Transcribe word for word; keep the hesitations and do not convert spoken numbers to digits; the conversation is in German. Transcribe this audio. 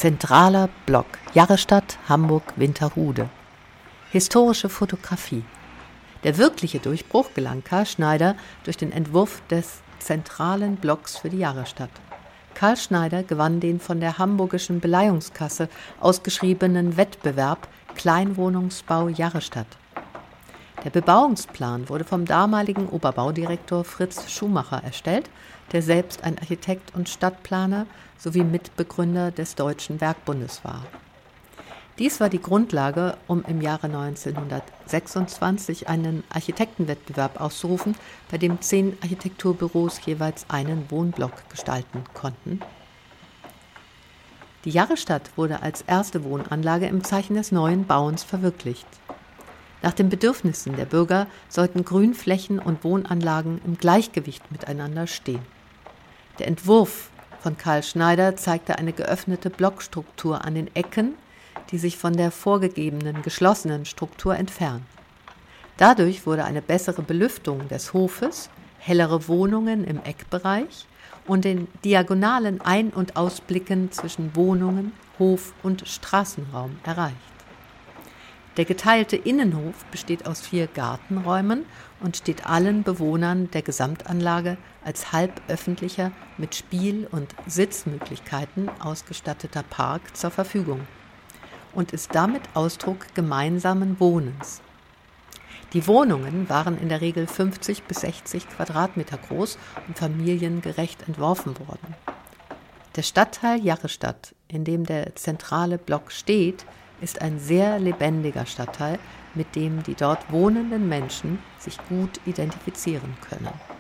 Zentraler Block, Jarrestadt, Hamburg-Winterhude. Historische Fotografie. Der wirkliche Durchbruch gelang Karl Schneider durch den Entwurf des zentralen Blocks für die Jarrestadt. Karl Schneider gewann den von der Hamburgischen Beleihungskasse ausgeschriebenen Wettbewerb Kleinwohnungsbau Jarrestadt. Der Bebauungsplan wurde vom damaligen Oberbaudirektor Fritz Schumacher erstellt, der selbst ein Architekt und Stadtplaner sowie Mitbegründer des Deutschen Werkbundes war. Dies war die Grundlage, um im Jahre neunzehnhundertsechsundzwanzig einen Architektenwettbewerb auszurufen, bei dem zehn Architekturbüros jeweils einen Wohnblock gestalten konnten. Die Jarrestadt wurde als erste Wohnanlage im Zeichen des neuen Bauens verwirklicht. Nach den Bedürfnissen der Bürger sollten Grünflächen und Wohnanlagen im Gleichgewicht miteinander stehen. Der Entwurf von Karl Schneider zeigte eine geöffnete Blockstruktur an den Ecken, die sich von der vorgegebenen geschlossenen Struktur entfernen. Dadurch wurde eine bessere Belüftung des Hofes, hellere Wohnungen im Eckbereich und den diagonalen Ein- und Ausblicken zwischen Wohnungen, Hof und Straßenraum erreicht. Der geteilte Innenhof besteht aus vier Gartenräumen und steht allen Bewohnern der Gesamtanlage als halböffentlicher, mit Spiel- und Sitzmöglichkeiten ausgestatteter Park zur Verfügung und ist damit Ausdruck gemeinsamen Wohnens. Die Wohnungen waren in der Regel fünfzig bis sechzig Quadratmeter groß und familiengerecht entworfen worden. Der Stadtteil Jarrestadt, in dem der zentrale Block steht, ist ein sehr lebendiger Stadtteil, mit dem die dort wohnenden Menschen sich gut identifizieren können.